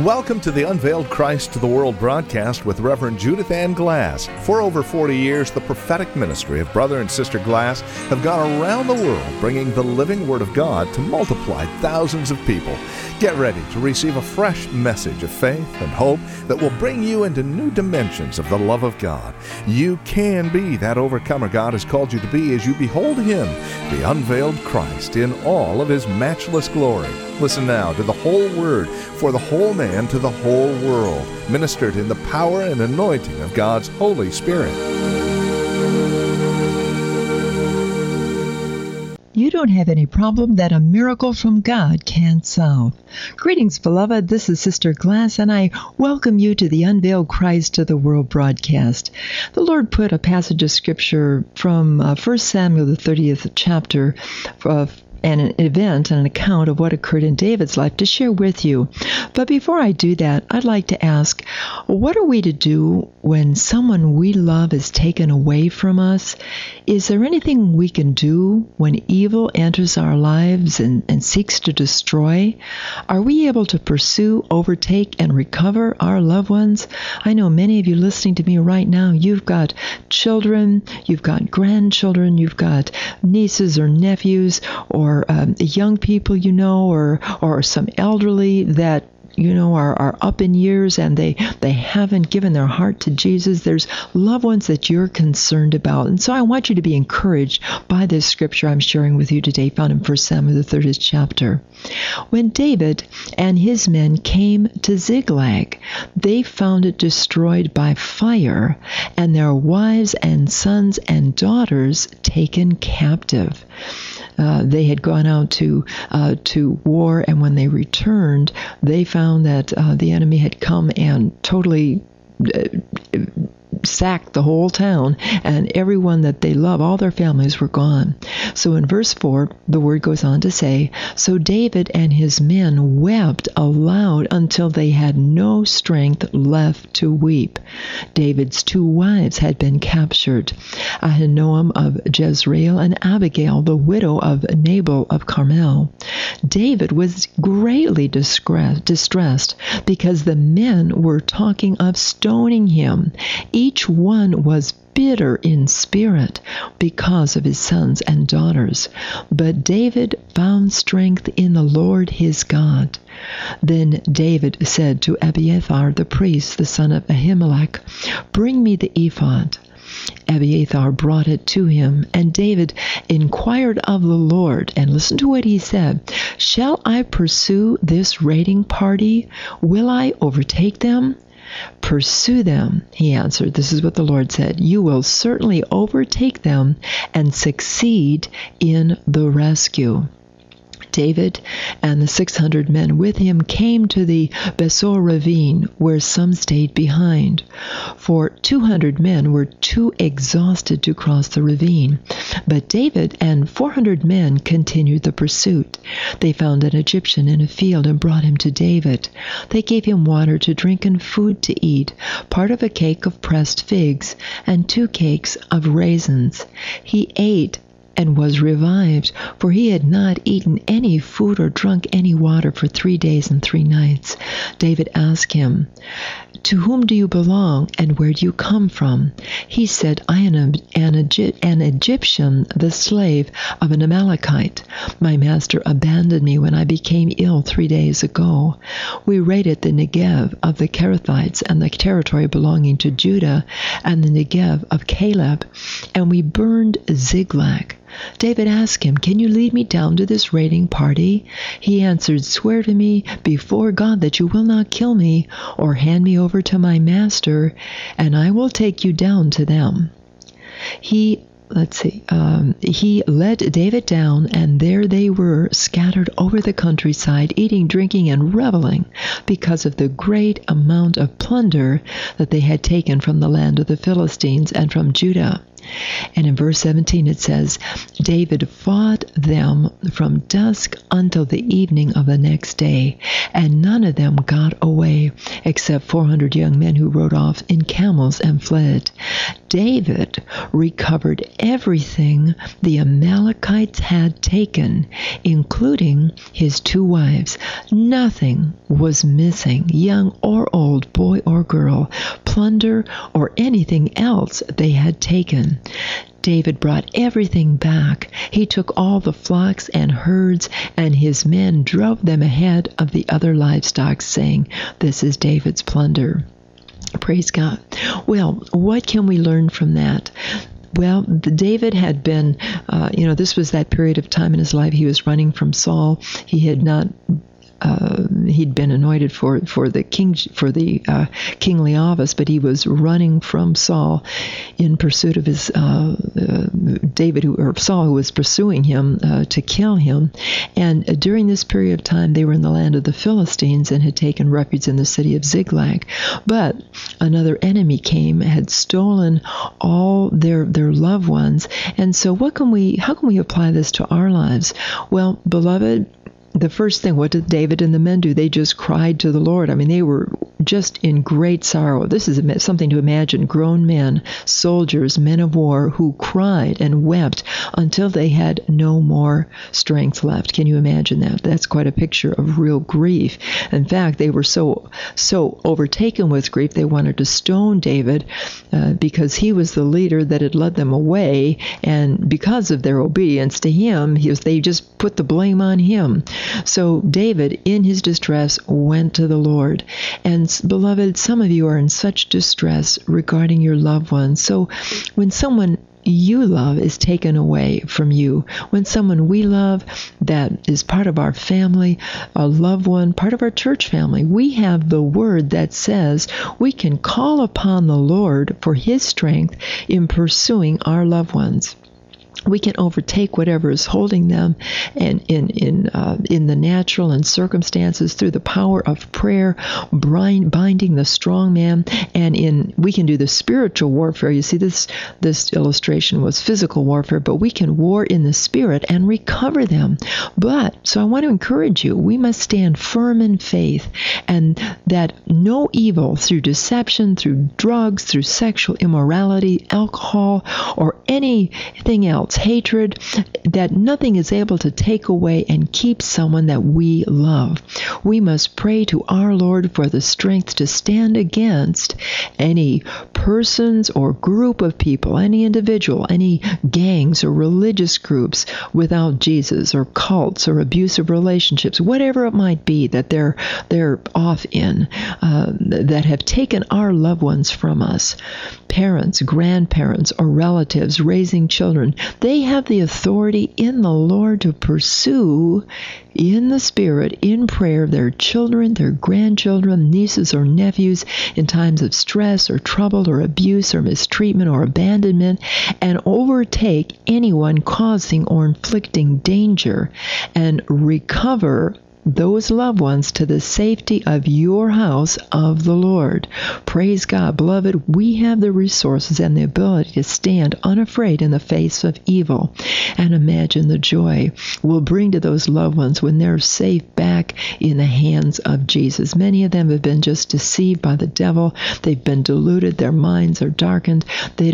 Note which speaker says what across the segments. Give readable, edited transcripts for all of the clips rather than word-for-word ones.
Speaker 1: Welcome to the Unveiled Christ to the World broadcast with Reverend Judith Ann Glass. For over 40 years, the prophetic ministry of Brother and Sister Glass have gone around the world bringing the living Word of God to multiply thousands of people. Get ready to receive a fresh message of faith and hope that will bring you into new dimensions of the love of God. You can be that overcomer God has called you to be as you behold Him, the unveiled Christ, in all of His matchless glory. Listen now to the whole Word for the whole man to the whole world, ministered in the power and anointing of God's Holy Spirit.
Speaker 2: You don't have any problem that a miracle from God can't solve. Greetings, beloved. This is Sister Glass, and I welcome you to the Unveiled Christ to the World broadcast. The Lord put a passage of Scripture from 1 Samuel, the 30th chapter, and an event and an account of what occurred in David's life to share with you. But before I do that, I'd like to ask, what are we to do when someone we love is taken away from us? Is there anything we can do when evil enters our lives and seeks to destroy? Are we able to pursue, overtake, and recover our loved ones? I know many of you listening to me right now, you've got children, you've got grandchildren, you've got nieces or nephews, or young people you know, or some elderly that you know are up in years and they haven't given their heart to Jesus. There's loved ones that you're concerned about. And so I want you to be encouraged by this scripture I'm sharing with you today, found in 1 Samuel, the 30th chapter. When David and his men came to Ziklag, they found it destroyed by fire, and their wives and sons and daughters taken captive. They had gone out to war, and when they returned, they found that the enemy had come and totally sacked the whole town, and everyone that they love, all their families were gone. So in verse 4, the word goes on to say, "So David and his men wept aloud until they had no strength left to weep." David's two wives had been captured, Ahinoam of Jezreel and Abigail, the widow of Nabal of Carmel. David was greatly distressed because the men were talking of stoning him. Each one was bitter in spirit because of his sons and daughters. But David found strength in the Lord his God. Then David said to Abiathar the priest, the son of Ahimelech, "Bring me the ephod." Abiathar brought it to him, and David inquired of the Lord, and listen to what he said. "Shall I pursue this raiding party? Will I overtake them?" "Pursue them," he answered. This is what the Lord said. "You will certainly overtake them and succeed in the rescue." David and the 600 men with him came to the Besor ravine, where some stayed behind. For 200 men were too exhausted to cross the ravine. But David and 400 men continued the pursuit. They found an Egyptian in a field and brought him to David. They gave him water to drink and food to eat, part of a cake of pressed figs and 2 cakes of raisins. He ate and was revived, for he had not eaten any food or drunk any water for 3 days and 3 nights. David asked him, "To whom do you belong, and where do you come from?" He said, "I am an Egyptian, the slave of an Amalekite. My master abandoned me when I became ill 3 days ago. We raided the Negev of the Kerethites and the territory belonging to Judah and the Negev of Caleb, and we burned Ziklag." David asked him, "Can you lead me down to this raiding party?" He answered, "Swear to me before God that you will not kill me or hand me over to my master, and I will take you down to them." He led David down, and there they were scattered over the countryside, eating, drinking, and reveling because of the great amount of plunder that they had taken from the land of the Philistines and from Judah. And in verse 17 it says, David fought them from dusk until the evening of the next day, and none of them got away, except 400 young men who rode off in camels and fled. David recovered everything the Amalekites had taken, including his 2 wives. Nothing was missing, young or old, boy or girl, plunder or anything else they had taken. David brought everything back. He took all the flocks and herds, and his men drove them ahead of the other livestock, saying, "This is David's plunder." Praise God. Well, what can we learn from that? Well, David had been, this was that period of time in his life. He was running from Saul. He had not he'd been anointed for the kingly office, but he was running from Saul in pursuit of his Saul, who was pursuing him to kill him. And during this period of time, they were in the land of the Philistines and had taken refuge in the city of Ziklag. But another enemy came, had stolen all their loved ones. And so how can we apply this to our lives? Well, beloved, the first thing, what did David and the men do? They just cried to the Lord. I mean, they were just in great sorrow. This is something to imagine. Grown men, soldiers, men of war, who cried and wept until they had no more strength left. Can you imagine that? That's quite a picture of real grief. In fact, they were so overtaken with grief, they wanted to stone David because he was the leader that had led them away, and because of their obedience to him, they just put the blame on him. So David, in his distress, went to the Lord. And beloved, some of you are in such distress regarding your loved ones. So when someone you love is taken away from you, when someone we love that is part of our family, a loved one, part of our church family, we have the word that says we can call upon the Lord for his strength in pursuing our loved ones. We can overtake whatever is holding them, and in the natural and circumstances through the power of prayer, binding the strong man, and we can do the spiritual warfare. You see, this illustration was physical warfare, but we can war in the spirit and recover them. So I want to encourage you, we must stand firm in faith, and that no evil through deception, through drugs, through sexual immorality, alcohol, or anything else, hatred, that nothing is able to take away and keep someone that we love. We must pray to our Lord for the strength to stand against any persons or group of people, any individual, any gangs or religious groups without Jesus, or cults or abusive relationships, whatever it might be that they're off in, that have taken our loved ones from us. Parents, grandparents, or relatives raising children, they have the authority in the Lord to pursue in the Spirit, in prayer, their children, their grandchildren, nieces or nephews in times of stress or trouble or abuse or mistreatment or abandonment, and overtake anyone causing or inflicting danger, and recover those loved ones to the safety of your house of the Lord. Praise God. Beloved, we have the resources and the ability to stand unafraid in the face of evil. And imagine the joy we'll bring to those loved ones when they're safe back in the hands of Jesus. Many of them have been just deceived by the devil. They've been deluded. Their minds are darkened.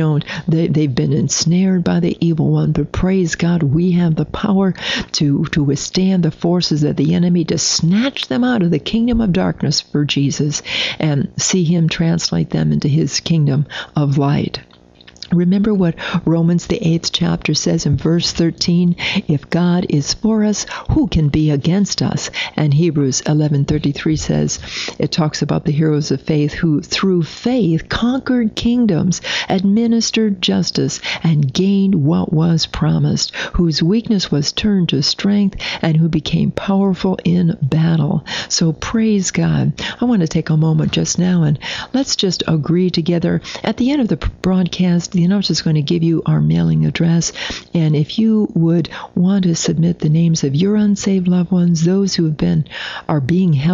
Speaker 2: They've been ensnared by the evil one. But praise God, we have the power to withstand the forces of the enemy, to snatch them out of the kingdom of darkness for Jesus and see him translate them into his kingdom of light. Remember what Romans the 8th chapter says in verse 13, if God is for us, who can be against us? And Hebrews 11:33 says, it talks about the heroes of faith who through faith conquered kingdoms, administered justice, and gained what was promised, whose weakness was turned to strength, and who became powerful in battle. So praise God. I want to take a moment just now and let's just agree together. At the end of the broadcast, the announcer is going to give you our mailing address, and if you would want to submit the names of your unsaved loved ones, those who are being held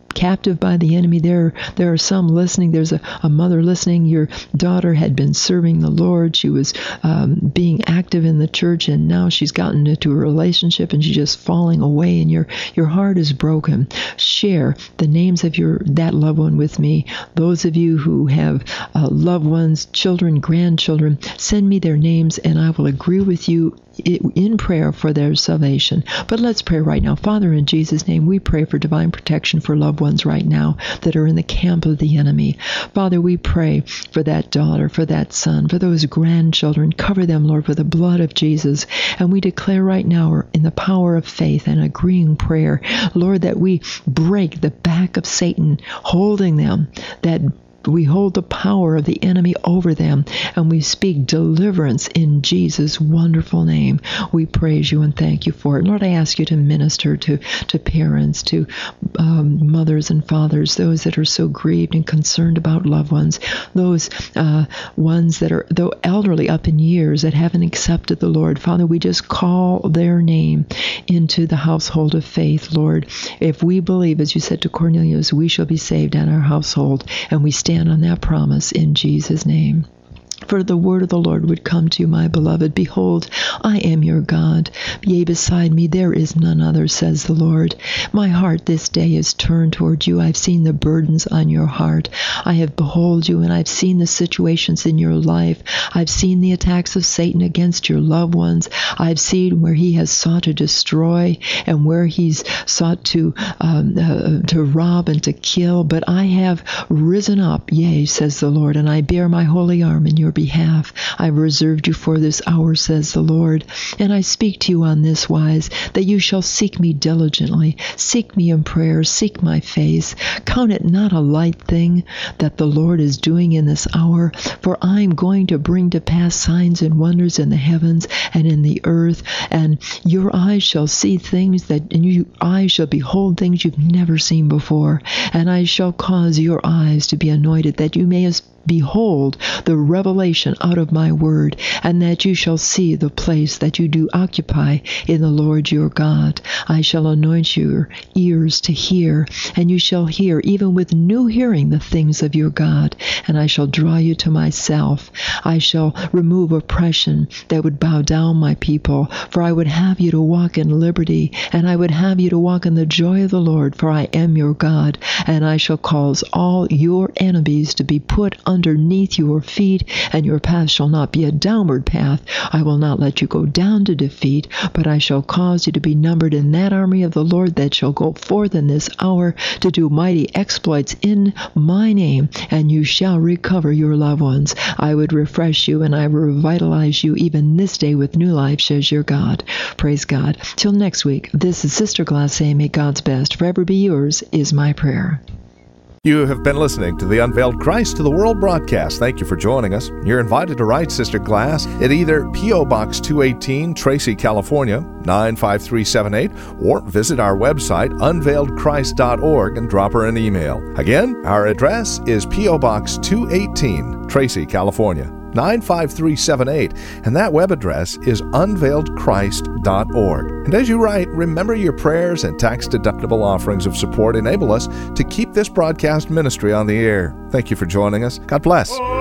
Speaker 2: captive by the enemy. There are some listening. There's a mother listening. Your daughter had been serving the Lord. She was being active in the church, and now she's gotten into a relationship and she's just falling away, and your heart is broken. Share the names of that loved one with me. Those of you who have loved ones, children, grandchildren, send me their names and I will agree with you in prayer for their salvation. But let's pray right now. Father, in Jesus' name, we pray for divine protection for loved ones right now that are in the camp of the enemy. Father, we pray for that daughter, for that son, for those grandchildren. Cover them, Lord, with the blood of Jesus. And we declare right now, in the power of faith and agreeing prayer, Lord, that we break the back of Satan holding them, that we hold the power of the enemy over them, and we speak deliverance in Jesus' wonderful name. We praise you and thank you for it. Lord, I ask you to minister to parents, to mothers and fathers, those that are so grieved and concerned about loved ones, those ones that are, though elderly up in years, that haven't accepted the Lord. Father, we just call their name into the household of faith, Lord. If we believe, as you said to Cornelius, we shall be saved and our household, and we stand on that promise in Jesus' name. For the word of the Lord would come to you, my beloved. Behold, I am your God. Yea, beside me there is none other, says the Lord. My heart this day is turned toward you. I've seen the burdens on your heart. I have behold you, and I've seen the situations in your life. I've seen the attacks of Satan against your loved ones. I've seen where he has sought to destroy and where he's sought to rob and to kill. But I have risen up, yea, says the Lord, and I bear my holy arm in your behalf. I've reserved you for this hour, says the Lord. And I speak to you on this wise, that you shall seek me diligently. Seek me in prayer. Seek my face. Count it not a light thing that the Lord is doing in this hour, for I'm going to bring to pass signs and wonders in the heavens and in the earth, and your eyes shall see things and your eyes shall behold things you've never seen before. And I shall cause your eyes to be anointed, that you may behold the revelation out of my word, and that you shall see the place that you do occupy in the Lord your God. I shall anoint your ears to hear, and you shall hear even with new hearing the things of your God, and I shall draw you to myself. I shall remove oppression that would bow down my people, for I would have you to walk in liberty, and I would have you to walk in the joy of the Lord, for I am your God, and I shall cause all your enemies to be put underneath your feet, and your path shall not be a downward path. I will not let you go down to defeat, but I shall cause you to be numbered in that army of the Lord that shall go forth in this hour to do mighty exploits in my name, and you shall recover your loved ones. I would refresh you, and I will revitalize you even this day with new life, says your God. Praise God. Till next week, this is Sister Glass saying, may God's best forever be yours, is my prayer.
Speaker 1: You have been listening to the Unveiled Christ to the World broadcast. Thank you for joining us. You're invited to write Sister Glass at either P.O. Box 218, Tracy, California, 95378, or visit our website, unveiledchrist.org, and drop her an email. Again, our address is P.O. Box 218, Tracy, California, 95378, and that web address is unveiledchrist.org. And as you write, remember your prayers and tax-deductible offerings of support enable us to keep this broadcast ministry on the air. Thank you for joining us. God bless.